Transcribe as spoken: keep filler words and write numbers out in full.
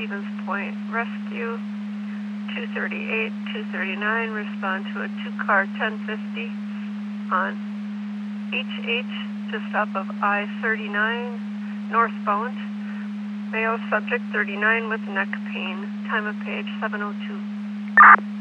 Stevens Point Rescue. two thirty-eight, two thirty-nine, respond to a two-car ten fifty on H H just off of I thirty-nine, northbound. Male subject thirty-nine with neck pain. Time of page seven oh two.